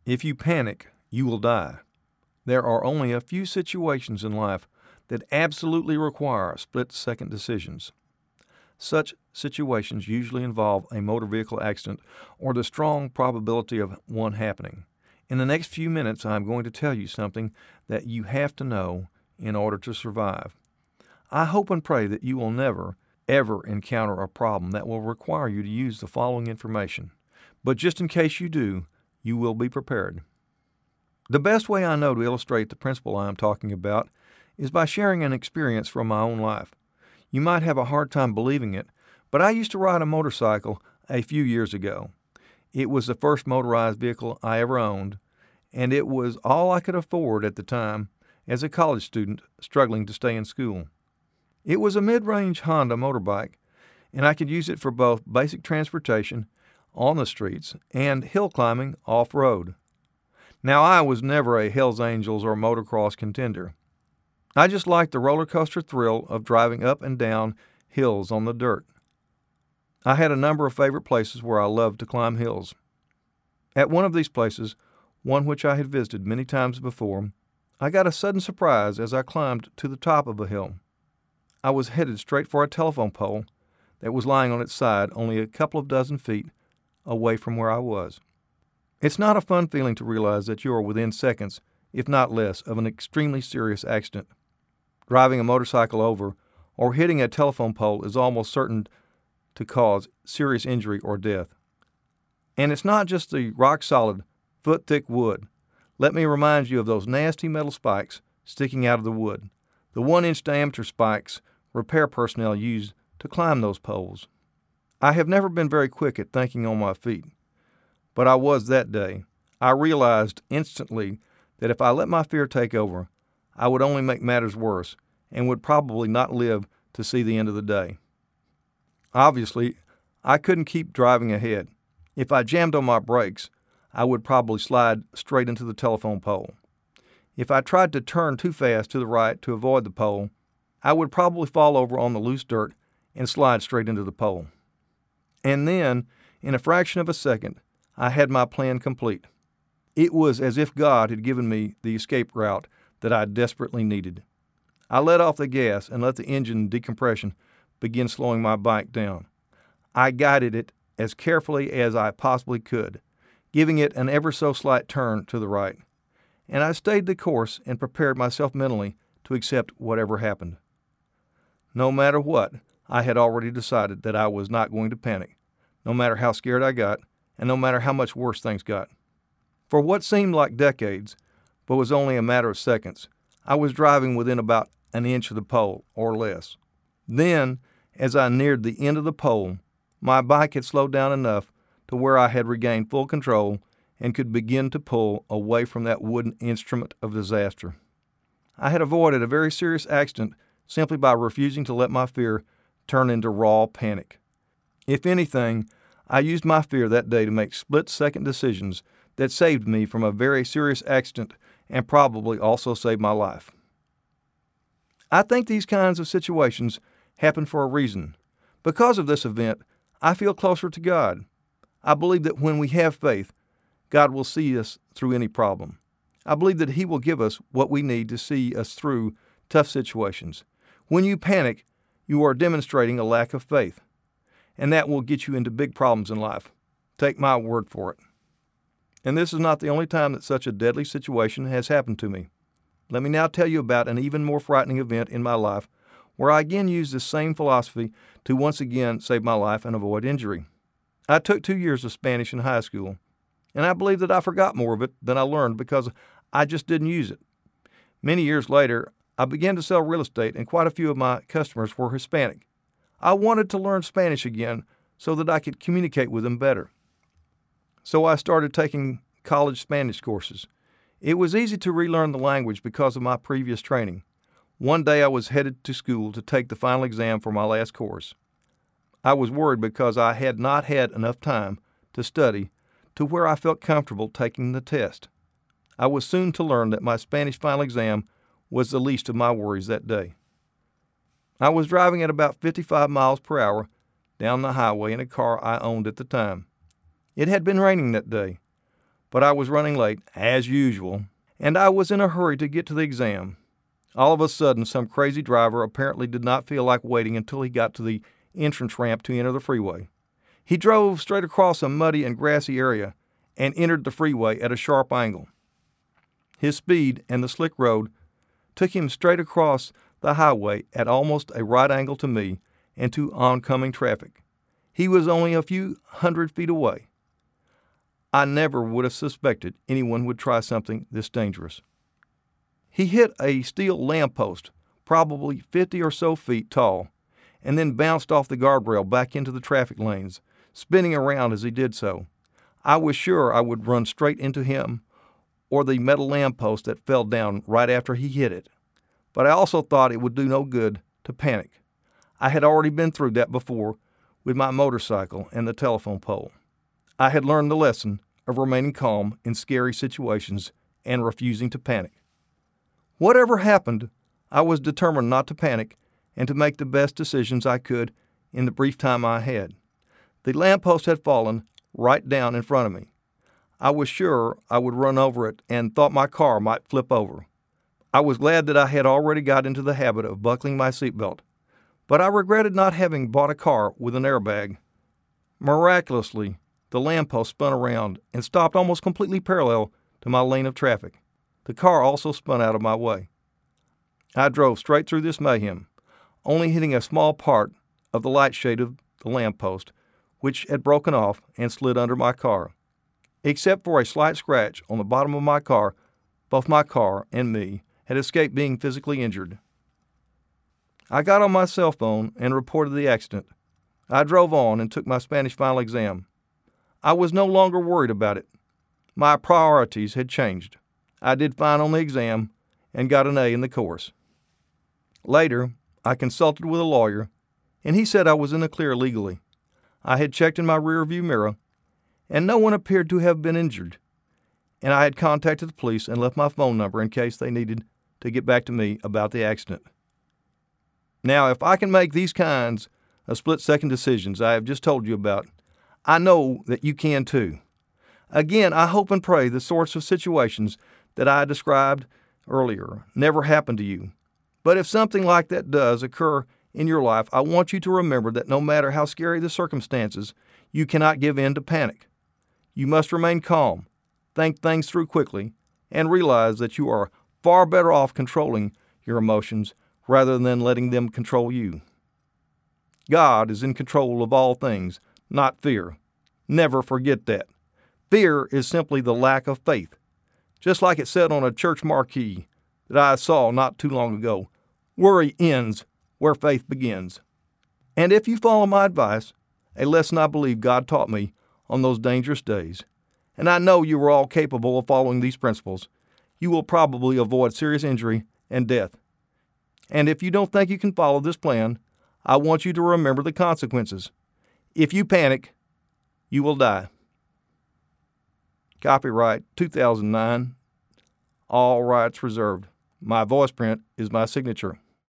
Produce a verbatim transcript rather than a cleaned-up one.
If you panic, you will die. There are only a few situations in life that absolutely require split-second decisions. Such situations usually involve a motor vehicle accident or the strong probability of one happening. In the next few minutes, I'm going to tell you something that you have to know in order to survive. I hope and pray that you will never, ever encounter a problem that will require you to use the following information. But just in case you do, you will be prepared. The best way I know to illustrate the principle I am talking about is by sharing an experience from my own life. You might have a hard time believing it, but I used to ride a motorcycle a few years ago. It was the first motorized vehicle I ever owned, and it was all I could afford at the time as a college student struggling to stay in school. It was a mid-range Honda motorbike, and I could use it for both basic transportation on the streets and hill climbing off-road. Now, I was never a Hells Angels or motocross contender. I just liked the roller coaster thrill of driving up and down hills on the dirt. I had a number of favorite places where I loved to climb hills. At one of these places, one which I had visited many times before, I got a sudden surprise as I climbed to the top of a hill. I was headed straight for a telephone pole that was lying on its side only a couple of dozen feet away from where I was. It's not a fun feeling to realize that you are within seconds, if not less, of an extremely serious accident. Driving a motorcycle over or hitting a telephone pole is almost certain to cause serious injury or death. And it's not just the rock-solid, foot-thick wood. Let me remind you of those nasty metal spikes sticking out of the wood, the one-inch diameter spikes repair personnel use to climb those poles. I have never been very quick at thinking on my feet, but I was that day. I realized instantly that if I let my fear take over, I would only make matters worse and would probably not live to see the end of the day. Obviously, I couldn't keep driving ahead. If I jammed on my brakes, I would probably slide straight into the telephone pole. If I tried to turn too fast to the right to avoid the pole, I would probably fall over on the loose dirt and slide straight into the pole. And then, in a fraction of a second, I had my plan complete. It was as if God had given me the escape route that I desperately needed. I let off the gas and let the engine decompression begin slowing my bike down. I guided it as carefully as I possibly could, giving it an ever so slight turn to the right. And I stayed the course and prepared myself mentally to accept whatever happened. No matter what, I had already decided that I was not going to panic, no matter how scared I got, and no matter how much worse things got. For what seemed like decades, but was only a matter of seconds, I was driving within about an inch of the pole, or less. Then, as I neared the end of the pole, my bike had slowed down enough to where I had regained full control and could begin to pull away from that wooden instrument of disaster. I had avoided a very serious accident simply by refusing to let my fear turn into raw panic. If anything, I used my fear that day to make split-second decisions that saved me from a very serious accident and probably also saved my life. I think these kinds of situations happen for a reason. Because of this event, I feel closer to God. I believe that when we have faith, God will see us through any problem. I believe that He will give us what we need to see us through tough situations. When you panic, you are demonstrating a lack of faith, and that will get you into big problems in life. Take my word for it. And this is not the only time that such a deadly situation has happened to me. Let me now tell you about an even more frightening event in my life where I again used this same philosophy to once again save my life and avoid injury. I took two years of Spanish in high school, and I believe that I forgot more of it than I learned because I just didn't use it. Many years later, I began to sell real estate, and quite a few of my customers were Hispanic. I wanted to learn Spanish again so that I could communicate with them better. So I started taking college Spanish courses. It was easy to relearn the language because of my previous training. One day I was headed to school to take the final exam for my last course. I was worried because I had not had enough time to study to where I felt comfortable taking the test. I was soon to learn that my Spanish final exam was the least of my worries that day. I was driving at about fifty-five miles per hour down the highway in a car I owned at the time. It had been raining that day, but I was running late, as usual, and I was in a hurry to get to the exam. All of a sudden, some crazy driver apparently did not feel like waiting until he got to the entrance ramp to enter the freeway. He drove straight across a muddy and grassy area and entered the freeway at a sharp angle. His speed and the slick road took him straight across the highway at almost a right angle to me and to oncoming traffic. He was only a few hundred feet away. I never would have suspected anyone would try something this dangerous. He hit a steel lamppost, probably fifty or so feet tall, and then bounced off the guardrail back into the traffic lanes, spinning around as he did so. I was sure I would run straight into him or the metal lamppost that fell down right after he hit it. But I also thought it would do no good to panic. I had already been through that before with my motorcycle and the telephone pole. I had learned the lesson of remaining calm in scary situations and refusing to panic. Whatever happened, I was determined not to panic and to make the best decisions I could in the brief time I had. The lamppost had fallen right down in front of me. I was sure I would run over it and thought my car might flip over. I was glad that I had already got into the habit of buckling my seatbelt, but I regretted not having bought a car with an airbag. Miraculously, the lamppost spun around and stopped almost completely parallel to my lane of traffic. The car also spun out of my way. I drove straight through this mayhem, only hitting a small part of the light shade of the lamppost, which had broken off and slid under my car. Except for a slight scratch on the bottom of my car, both my car and me had escaped being physically injured. I got on my cell phone and reported the accident. I drove on and took my Spanish final exam. I was no longer worried about it. My priorities had changed. I did fine on the exam and got an A in the course. Later, I consulted with a lawyer, and he said I was in the clear legally. I had checked in my rearview mirror, and no one appeared to have been injured, and I had contacted the police and left my phone number in case they needed to get back to me about the accident. Now, if I can make these kinds of split-second decisions I have just told you about, I know that you can too. Again, I hope and pray the sorts of situations that I described earlier never happen to you. But if something like that does occur in your life, I want you to remember that no matter how scary the circumstances, you cannot give in to panic. You must remain calm, think things through quickly, and realize that you are far better off controlling your emotions rather than letting them control you. God is in control of all things, not fear. Never forget that. Fear is simply the lack of faith. Just like it said on a church marquee that I saw not too long ago, worry ends where faith begins. And if you follow my advice, a lesson I believe God taught me on those dangerous days, and I know you are all capable of following these principles, you will probably avoid serious injury and death. And if you don't think you can follow this plan, I want you to remember the consequences. If you panic, you will die. Copyright two thousand nine. All rights reserved. My voice print is my signature.